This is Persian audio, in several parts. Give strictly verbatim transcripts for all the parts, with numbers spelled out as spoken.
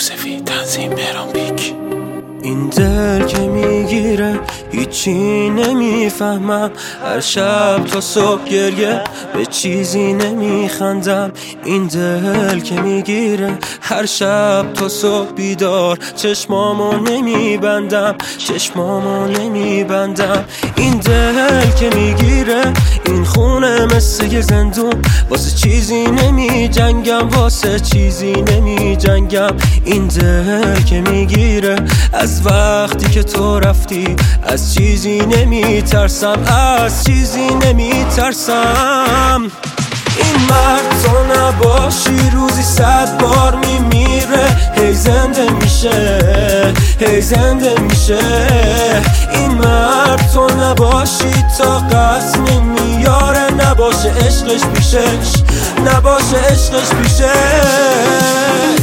سفید تنظیم مهران بیک. این دل که میگیره هیچی نمیفهمم، هر شب تا صبح گریه به چیزی نمیخندم. این دل که میگیره هر شب تا صبح بیدار چشمامو نمیبندم، چشمامو نمیبندم. این دل که میگیره این خونه مثل یه زندون، واسه چیزی نمی جنگم، واسه چیزی نمی جنگم. این دل که میگیره از وقتی که تو رفتی از چیزی نمی ترسم، از چیزی نمی ترسم. این مرد تو نباشی روزی صد بار میمیره، هی زنده میشه، هی زنده میشه. این مرد تو نباشی تا قصد نمیاره، نباشه عشقش پیشش، نباشه عشقش پیشش.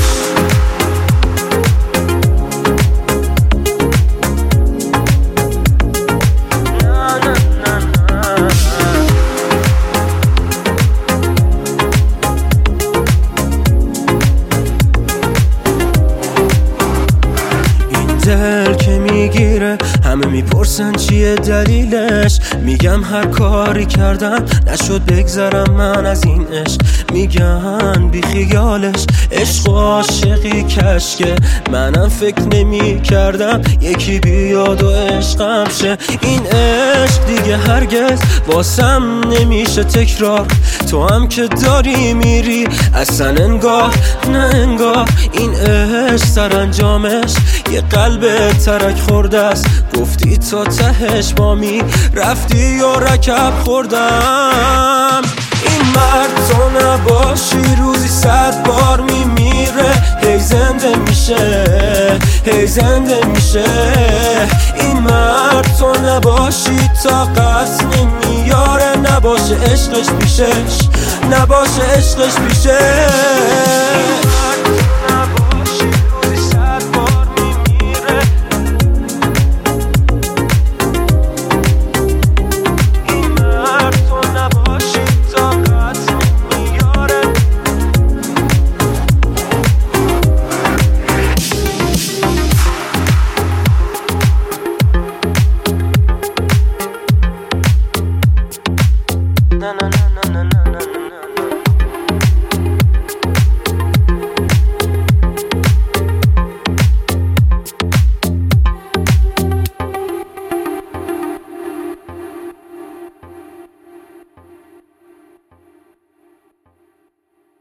دل که میگیره همه میپرسن چیه دلیلش، میگم هر کاری کردم نشد بگذرم من از این عشق. میگن بی خیالش عشق و عاشقی کشکه، منم فکر نمی کردم یکی بیاد و عشقم شه. این عشق دیگه هرگز واسم نمیشه تکرار، تو هم که داری میری اصلا انگار نه انگار. این عشق سرانجامش یه قلب ترک خورده است، گفتی تا تهش با می رفتی و رکب خوردم. این مرد تو نباشی روزی صد بار میمیره، هی زنده میشه، هی زنده میشه. این مرد تو نباشی تا قصد نمیاره، نباشه عشقش پیشش، نباشه عشقش پیشش.